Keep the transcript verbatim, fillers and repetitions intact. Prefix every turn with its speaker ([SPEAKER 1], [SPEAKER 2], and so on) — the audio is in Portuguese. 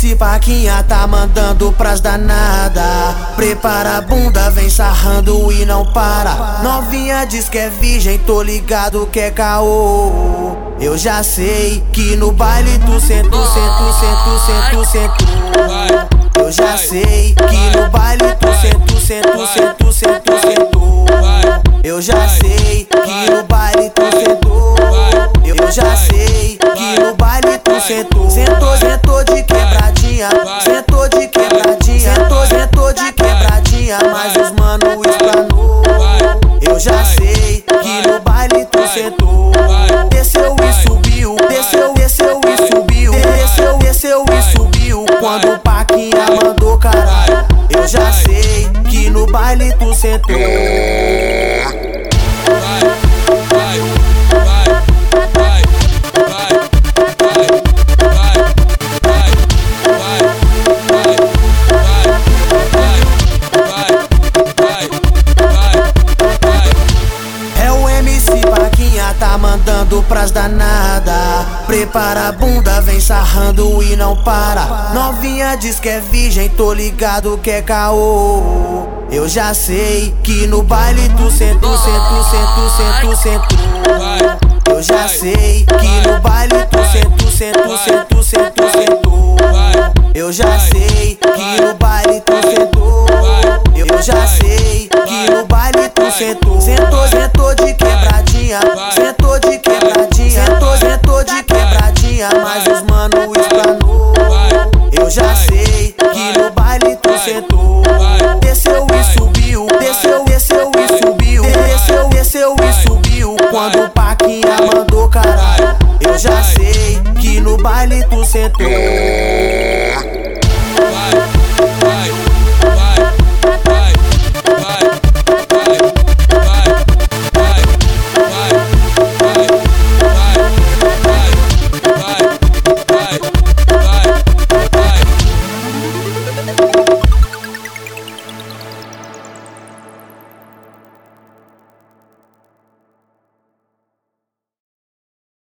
[SPEAKER 1] C Paquinha tá mandando pras danada. Prepara a bunda, vem sarrando e não para. Novinha diz que é virgem, tô ligado que é caô. Eu já sei que no baile tu sento, sento, sento, sento, sento. Eu já sei que no baile tu sento, sento, sento, sento, sento. Eu já sei que no baile tu sentou. Eu já sei que no baile tu sentou. Sentou, sentou de quebradinha, sentou de quebradinha, sentou, sentou de quebradinha, mas os mano explanou. Eu já sei que no baile tu sentou. Desceu e subiu, desceu, desceu e subiu, desceu, desceu e subiu. Quando o Paquinha mandou caralho, eu já sei que no baile tu sentou. Tá mandando pras danada. Prepara a bunda, vem sarrando e não para. Novinha diz que é virgem, tô ligado que é caô. Eu já sei que no baile tu sento, sento, sento, sento, sento. Eu já sei que no baile tu sento, sento, sento, sento, sento. Eu já sei que no baile tu sentou. Eu já sei que no baile tu sentou. Sentou, sentou de quebradinha, sentou de quebradinha, sentou, sentou de quebradinha, mas os mano explanou. Eu já sei que no baile tu sentou. Desceu e subiu, desceu, desceu e subiu, desceu, desceu e subiu. Quando o Paquinha mandou caralho, eu já sei que no baile tu sentou.
[SPEAKER 2] Vai, vai.